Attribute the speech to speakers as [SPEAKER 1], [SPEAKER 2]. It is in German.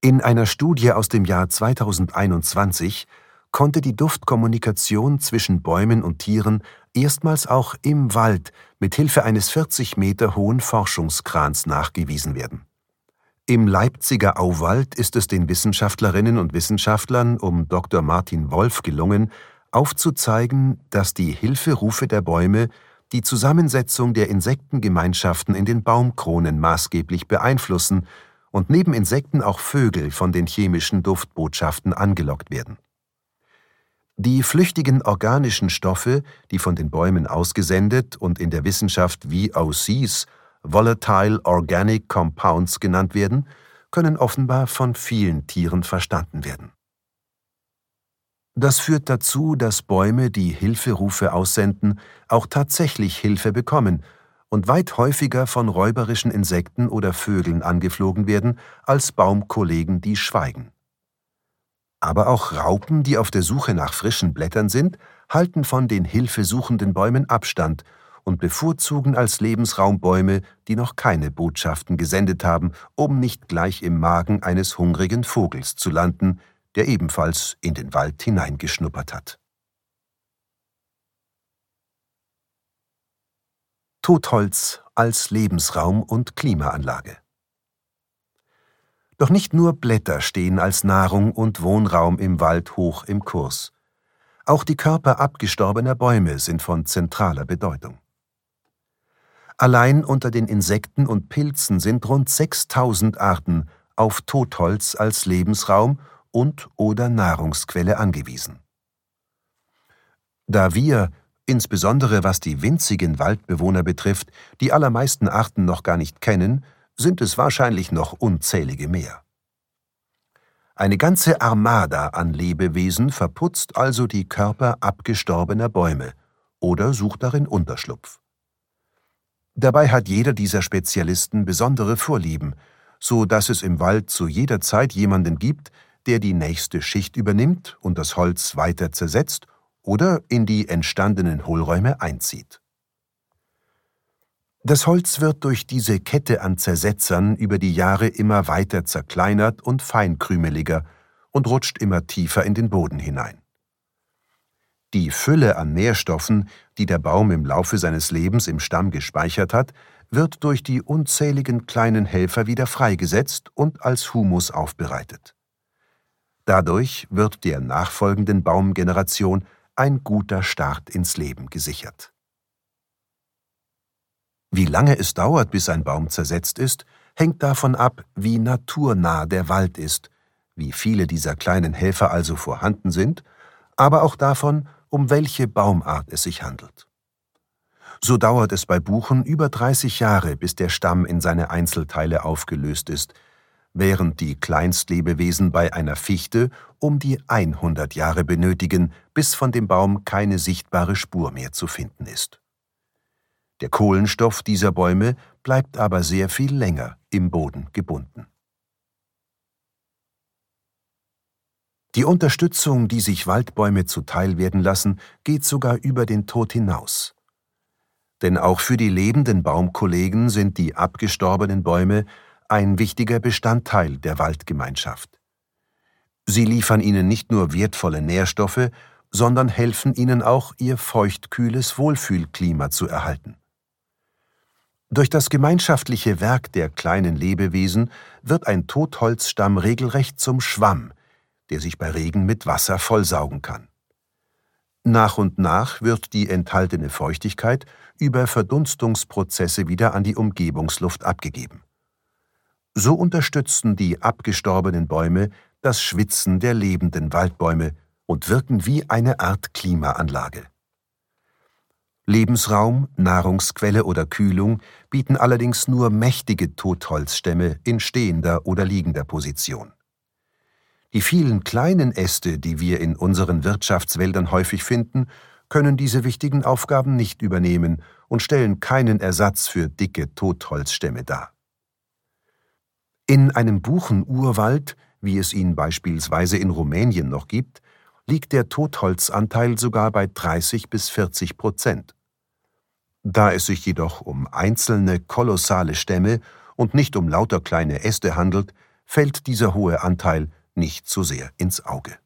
[SPEAKER 1] In einer Studie aus dem Jahr 2021 konnte die Duftkommunikation zwischen Bäumen und Tieren erstmals auch im Wald mit Hilfe eines 40 Meter hohen Forschungskrans nachgewiesen werden. Im Leipziger Auwald ist es den Wissenschaftlerinnen und Wissenschaftlern um Dr. Martin Wolf gelungen, aufzuzeigen, dass die Hilferufe der Bäume die Zusammensetzung der Insektengemeinschaften in den Baumkronen maßgeblich beeinflussen und neben Insekten auch Vögel von den chemischen Duftbotschaften angelockt werden. Die flüchtigen organischen Stoffe, die von den Bäumen ausgesendet und in der Wissenschaft VOCs, Volatile Organic Compounds, genannt werden, können offenbar von vielen Tieren verstanden werden. Das führt dazu, dass Bäume, die Hilferufe aussenden, auch tatsächlich Hilfe bekommen und weit häufiger von räuberischen Insekten oder Vögeln angeflogen werden, als Baumkollegen, die schweigen. Aber auch Raupen, die auf der Suche nach frischen Blättern sind, halten von den hilfesuchenden Bäumen Abstand und bevorzugen als Lebensraum Bäume, die noch keine Botschaften gesendet haben, um nicht gleich im Magen eines hungrigen Vogels zu landen, der ebenfalls in den Wald hineingeschnuppert hat. Totholz als Lebensraum und Klimaanlage. Doch nicht nur Blätter stehen als Nahrung und Wohnraum im Wald hoch im Kurs. Auch die Körper abgestorbener Bäume sind von zentraler Bedeutung. Allein unter den Insekten und Pilzen sind rund 6000 Arten auf Totholz als Lebensraum und/oder Nahrungsquelle angewiesen. Da wir, insbesondere was die winzigen Waldbewohner betrifft, die allermeisten Arten noch gar nicht kennen, sind es wahrscheinlich noch unzählige mehr. Eine ganze Armada an Lebewesen verputzt also die Körper abgestorbener Bäume oder sucht darin Unterschlupf. Dabei hat jeder dieser Spezialisten besondere Vorlieben, so dass es im Wald zu jeder Zeit jemanden gibt, der die nächste Schicht übernimmt und das Holz weiter zersetzt oder in die entstandenen Hohlräume einzieht. Das Holz wird durch diese Kette an Zersetzern über die Jahre immer weiter zerkleinert und feinkrümeliger und rutscht immer tiefer in den Boden hinein. Die Fülle an Nährstoffen, die der Baum im Laufe seines Lebens im Stamm gespeichert hat, wird durch die unzähligen kleinen Helfer wieder freigesetzt und als Humus aufbereitet. Dadurch wird der nachfolgenden Baumgeneration ein guter Start ins Leben gesichert. Wie lange es dauert, bis ein Baum zersetzt ist, hängt davon ab, wie naturnah der Wald ist, wie viele dieser kleinen Helfer also vorhanden sind, aber auch davon, um welche Baumart es sich handelt. So dauert es bei Buchen über 30 Jahre, bis der Stamm in seine Einzelteile aufgelöst ist, während die Kleinstlebewesen bei einer Fichte um die 100 Jahre benötigen, bis von dem Baum keine sichtbare Spur mehr zu finden ist. Der Kohlenstoff dieser Bäume bleibt aber sehr viel länger im Boden gebunden. Die Unterstützung, die sich Waldbäume zuteil werden lassen, geht sogar über den Tod hinaus. Denn auch für die lebenden Baumkollegen sind die abgestorbenen Bäume ein wichtiger Bestandteil der Waldgemeinschaft. Sie liefern ihnen nicht nur wertvolle Nährstoffe, sondern helfen ihnen auch, ihr feuchtkühles Wohlfühlklima zu erhalten. Durch das gemeinschaftliche Werk der kleinen Lebewesen wird ein Totholzstamm regelrecht zum Schwamm, der sich bei Regen mit Wasser vollsaugen kann. Nach und nach wird die enthaltene Feuchtigkeit über Verdunstungsprozesse wieder an die Umgebungsluft abgegeben. So unterstützen die abgestorbenen Bäume das Schwitzen der lebenden Waldbäume und wirken wie eine Art Klimaanlage. Lebensraum, Nahrungsquelle oder Kühlung bieten allerdings nur mächtige Totholzstämme in stehender oder liegender Position. Die vielen kleinen Äste, die wir in unseren Wirtschaftswäldern häufig finden, können diese wichtigen Aufgaben nicht übernehmen und stellen keinen Ersatz für dicke Totholzstämme dar. In einem Buchenurwald, wie es ihn beispielsweise in Rumänien noch gibt, liegt der Totholzanteil sogar bei 30–40%. Da es sich jedoch um einzelne kolossale Stämme und nicht um lauter kleine Äste handelt, fällt dieser hohe Anteil nicht so sehr ins Auge.